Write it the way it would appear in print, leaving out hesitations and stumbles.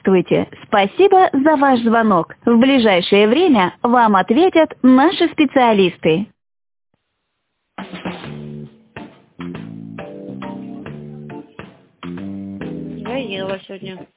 Здравствуйте! Спасибо за ваш звонок. В ближайшее время вам ответят наши специалисты. Я ела сегодня.